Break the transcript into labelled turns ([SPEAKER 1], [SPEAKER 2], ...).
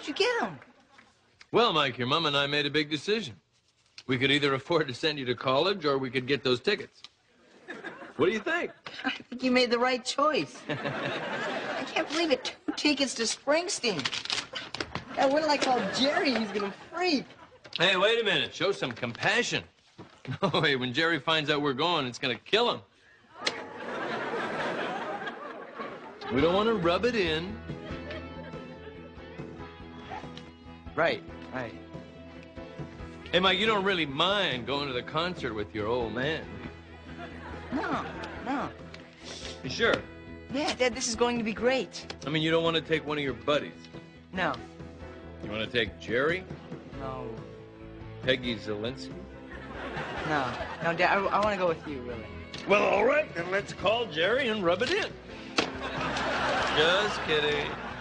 [SPEAKER 1] How'd you get them?
[SPEAKER 2] Well, Mike, your mom and I made a big decision. We could either afford to send you to college or we could get those tickets. What do you think?
[SPEAKER 1] I think you made the right choice. I can't believe it. 2 tickets to Springsteen. Now, what did I call Jerry? He's gonna freak.
[SPEAKER 2] Hey, wait a minute. Show some compassion. No way. When Jerry finds out we're going, it's gonna kill him. We don't want to rub it in.
[SPEAKER 1] Right.
[SPEAKER 2] Hey, Mike, you don't really mind going to the concert with your old man?
[SPEAKER 1] No.
[SPEAKER 2] You sure?
[SPEAKER 1] Yeah, Dad, this is going to be great.
[SPEAKER 2] I mean, you don't want to take one of your buddies?
[SPEAKER 1] No.
[SPEAKER 2] You want to take Jerry?
[SPEAKER 1] No.
[SPEAKER 2] Peggy Zielinski?
[SPEAKER 1] No, Dad, I want to go with you, really.
[SPEAKER 2] Well, all right, then let's call Jerry and rub it in. Just kidding.